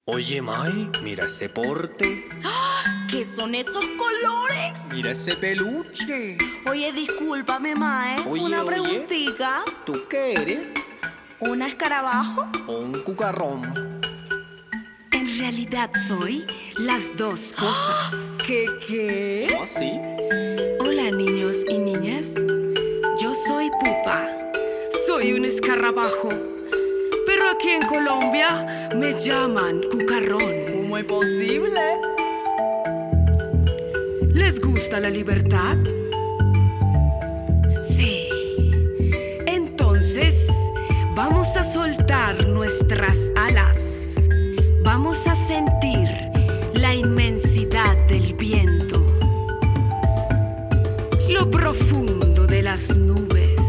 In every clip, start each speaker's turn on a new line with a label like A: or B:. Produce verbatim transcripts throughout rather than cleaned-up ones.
A: Oye, Mai, mira ese porte.
B: ¿Qué son esos colores?
A: Mira ese peluche.
B: Oye, discúlpame, Mae.
A: Oye,
B: Una
A: oye.
B: preguntita.
A: ¿Tú qué eres?
B: ¿Un escarabajo?
A: ¿O un cucarrón?
C: En realidad soy las dos cosas.
B: ¿Qué qué?
A: ¿Cómo así?
C: Hola, niños y niñas. Yo soy Pupa. Soy un escarabajo. Pero aquí en Colombia me llaman cucarrón.
B: ¿Cómo es posible?
C: ¿Les gusta la libertad? Sí. Entonces, vamos a soltar nuestras alas. Vamos a sentir la inmensidad del viento, lo profundo de las nubes,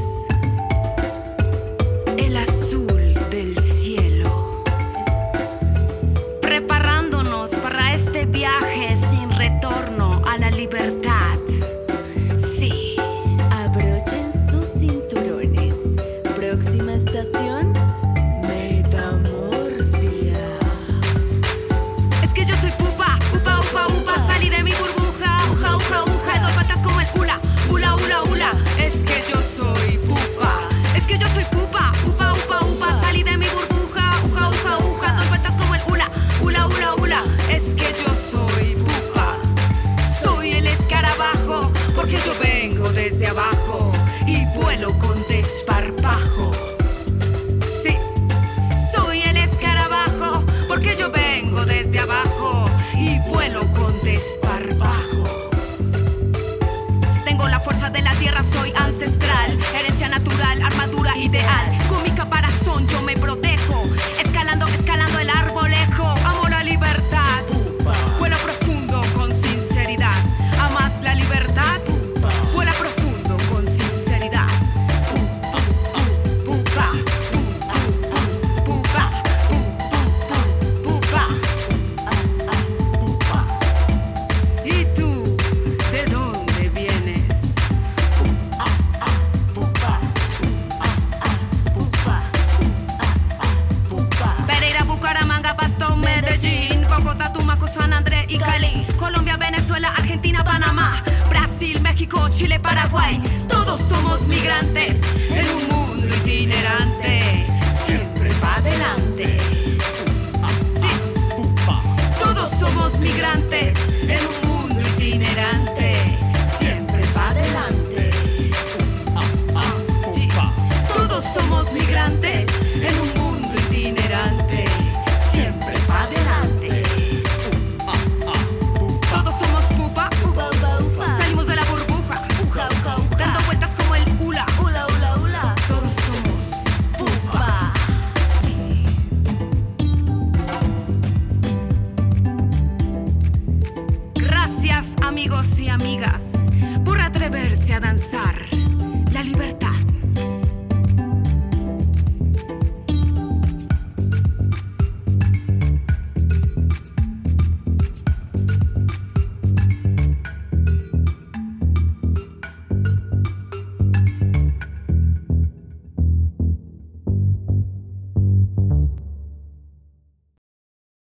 C: el azul del cielo, preparándonos para este viaje sin retorno a la libertad. Sí.
B: Abrochen sus cinturones. Próxima estación, Metamorfia.
C: Es que yo soy pupa, upa, upa, upa. Salí de mi burbuja, uja, uja, uja. Dos patas como el hula, hula, hula, hula. Es que yo soy pupa. Es que yo soy pupa, upa, upa, upa. Salí de mi burbuja, uja, uja, uja. Dos patas como el hula, hula, hula, hula. Es que yo soy pupa. Soy el escarabajo, porque yo vengo desde abajo y vuelo con desparpajo. Sí. Soy el escarabajo, porque yo vengo desde abajo y vuelo con desparpajo. Tengo la fuerza de la tierra, soy ancestral, herencia natural, armadura ideal. Con mi caparazón yo me protejo, escalando, escalando el arbolejo. Amo la libertad, vuela profundo con sinceridad. ¿Amas la libertad? Vuela profundo con sinceridad. Pupa, pupa, pupa. ¿Y tú, de dónde vienes? Pereira, Bucaramanga, Pasto, Medellín, Bogotá, Tumaco, San Andrés y Cali. Colombia, Venezuela, Argentina, Panamá, Brasil, México, Chile, Paraguay. Todos somos migrantes en un mundo itinerante. Siempre va adelante. Sí. Todos somos migrantes en un mundo itinerante. Siempre va adelante. Sí. Todos somos migrantes en un mundo itinerante. Siempre va adelante. Todos somos pupa.
B: Upa, upa, upa.
C: Salimos de la burbuja,
B: Uja, uja, uja.
C: dando vueltas como el hula.
B: Hula, hula, hula.
C: Todos somos pupa.
B: Upa.
C: Sí. Gracias, amigos y amigas, por atreverse a danzar